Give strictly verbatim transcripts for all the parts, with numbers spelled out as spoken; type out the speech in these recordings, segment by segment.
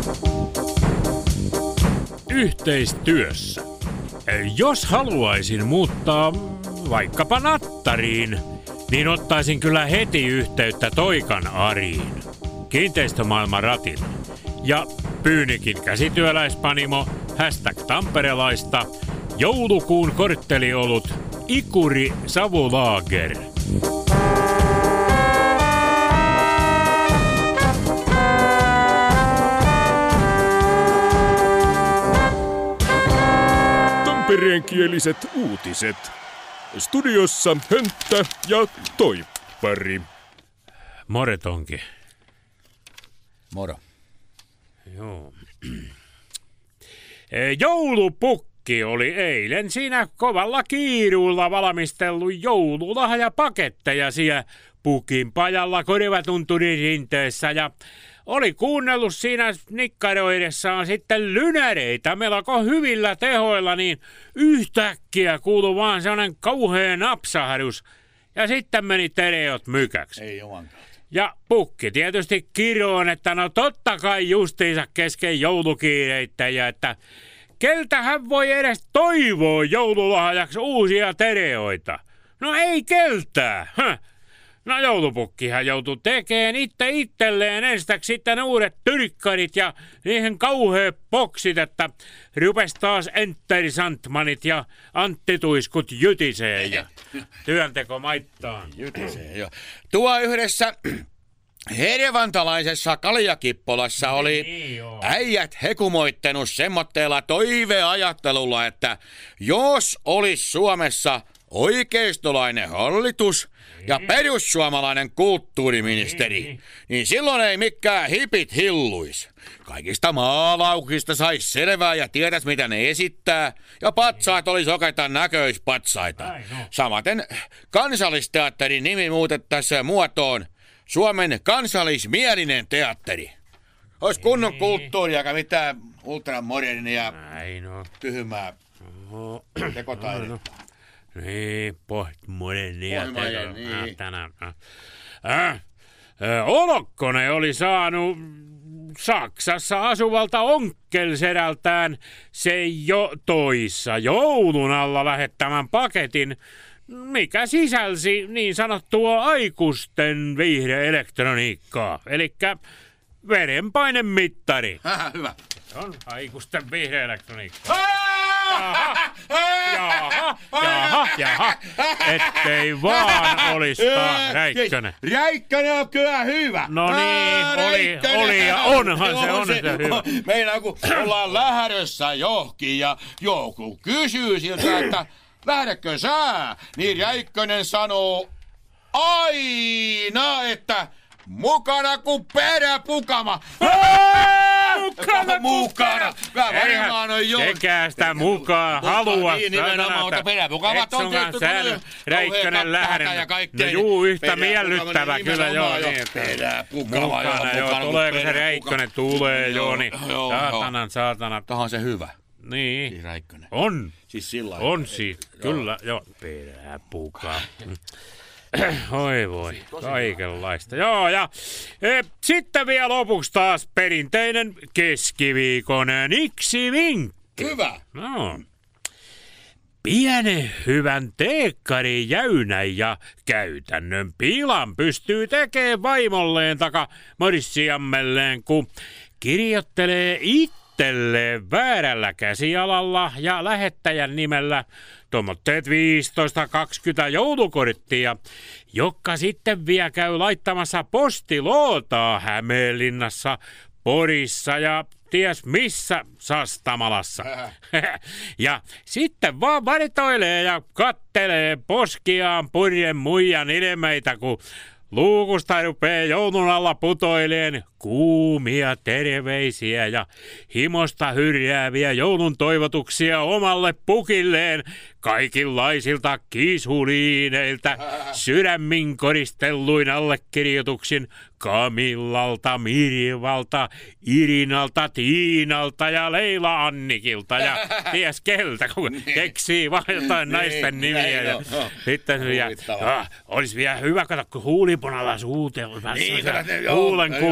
Yhteistyössä. Jos haluaisin muuttaa vaikkapa Nattariin, niin ottaisin kyllä heti yhteyttä Toikan Ariin, kiinteistömaailman ratin. Ja Pyynikin käsityöläispanimo, hashtag tamperelaista, joulukuun kortteliolut, Ikuri Savulaager. Tampereenkieliset uutiset. Studiossa Hönttä ja Toippari. More Tonki. Moro. Joo. Joulupukki oli eilen siinä kovalla kiiruulla valmistellut joululahjapaketteja siellä pukin pajalla Korivatunturin rinteessä ja oli kuunnellut siinä nikkaroidessaan sitten lynäreitä melko hyvillä tehoilla, niin yhtäkkiä kuului vaan sellainen kauhea napsahdus ja sitten meni tereot mykäksi. Ei jumankaan. Ja pukki tietysti kiroon, että no totta kai justiinsa kesken joulukiireittäjä, että keltä hän voi edes toivoa joululahjaksi uusia tereoita? No ei keltää. Höh. No joulupukkihan joutui tekemään itse itselleen enstäksi sitten uudet tyrkkarit ja niihin kauheat boksit, että rupes taas Enter Sandmanit ja Antti Tuiskut jytisee ja työnteko maittaan. Jytisee jo. Tuo yhdessä hervantalaisessa kaljakippolassa oli niin, äijät hekumoittanut semmoitteella toiveajattelulla, että jos olisi Suomessa oikeistolainen hallitus ja perussuomalainen kulttuuriministeri, niin silloin ei mikään hipit hilluis. Kaikista maalauksista sais selvää ja tietäis mitä ne esittää, ja patsaat olis oikeita näköispatsaita. Samaten Kansallisteatterin nimi muutettaisiin muotoon Suomen kansallismielinen teatteri. Ois kunnon kulttuuria, eikä mitään ultramodernia tyhmää tekotaidetta. Niin, postmodernia tekotaidetta. Niin. Tänään. Äh, äh, Olokkonen oli saanut Saksassa asuvalta onkkelsedältään se jo toissa joulun alla lähettämän paketin, mikä sisälsi niin sanottua aikuisten viihdeelektroniikkaa, elikkä verenpainemittari. Hähä, hyvä. On aikuisten viihdeelektroniikka. Jaha, jaha, jaha, ettei vaan olis taas Räikkönen. Räikkönen on kyllä hyvä. No niin, oli, oli ja onhan se, on se hyvä. Meillä kun ollaan lähdössä johonkin ja joku kysyy siltä, että lähdekö sä, niin Räikkönen sanoo aina, että mukana kuin peräpukama. Mukana, mukana. Eihän sekään sitä mukaan halua. Niin nimenomaan, mutta peräpukamat on tietty. Räikkönen lähden. No juu, yhtä miellyttävä kyllä joo. Peräpukama. Mukana joo, tuleeko se Räikkönen? Tulee joo, niin saatanan, saatana. Tohan se hyvä. Niin. Siis Räikkönen. On. Siis sillä on siis, kyllä, joo. Peräpuka. Oi voi, kaikenlaista. Joo, ja e, sitten vielä lopuksi taas perinteinen keskiviikon niksivinkki. Hyvä. No. Pienen hyvän teekkarin jäynän ja käytännön pilan pystyy tekemään vaimolleen taka morsiammelleen, kun kirjoittelee itselleen väärällä käsialalla ja lähettäjän nimellä tomotteet viisitoista kaksikymmentä joulukorttia, joka sitten vielä käy laittamassa postilootaa Hämeenlinnassa, Porissa ja ties missä Sastamalassa. Ja sitten vaan varitoilee ja kattelee poskiaan purjen muijan ilmeitä, kun luukusta rupee joulun alla putoileen kuumia terveisiä ja himosta hyrjääviä joulun toivotuksia omalle pukilleen kaikenlaisilta kisuliineiltä sydämin koristelluin allekirjoituksin Kamillalta, Mirvalta, Irinalta, Tiinalta ja Leila Annikilta ja ties keltä, kun keksii vaan jotain naisten nimiä. Ja sitten ah, olisi vielä hyvä katsoa, kun huulipunalla suutelma, huulen kuvia siinä.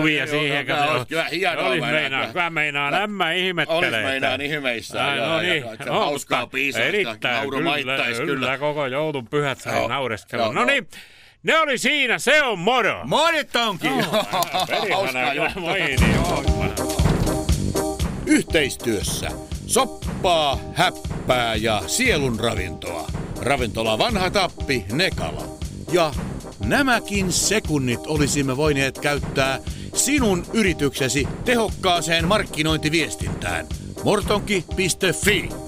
siihen. Tämä olisi kyllä hienoa. Olisi meinaa, kyllä meinaa, nämä ihmettelee. Olisi meinaan ihmeissään. No niin, hauskaa piisasta. erittäin, kyllä, kyllä, koko joulun pyhät sai naureskella. No niin, ne oli siinä, se on moro. Morit onkin. Hauskaa Yhteistyössä soppaa, häppää ja sielun ravintoa. Ravintola Vanha Tappi, Nekala. Ja nämäkin sekunnit olisimme voineet käyttää sinun yrityksesi tehokkaaseen markkinointiviestintään. mortonki piste fi